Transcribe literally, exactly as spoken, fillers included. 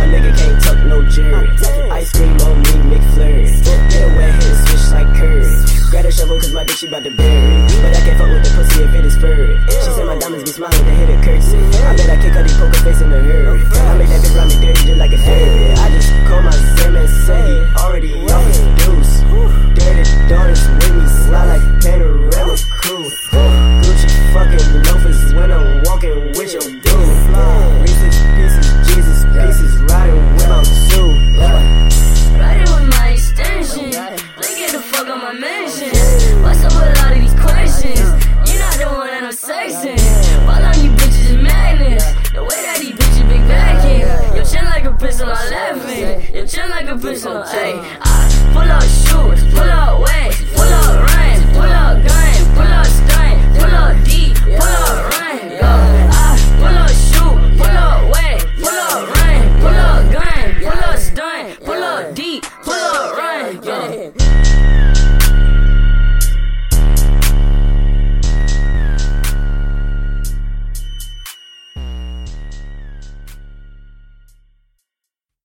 nigga can't tuck no Jerry. Ice cream on me, McFlurry. Get a wet head, switch like Curry. Grab a shovel cause my dick she bout to bury. But I can't fuck with the pussy if it is furry. She said my diamonds be smiling, they hit a curtsy. I bet I kick her these poker face in a hurry. I make that bitch ride me dirty just like a derby. I just call my Sam and said he already off his deuce. Dirty daughters with me, slide like panorama crew. Gucci fucking loafers when I'm walking with your dude. Reese's pieces, Jesus pieces, riding with my two. Riding with my extension. Let's get the fuck on my mansion. What's up with all of these questions? You're not the one that I'm sexing. All on you bitches is madness. The way that these bitches big backing. Your chin like a pistol, I'm laughing. Your chin like a pistol, ayy. I pull out shoes, pull out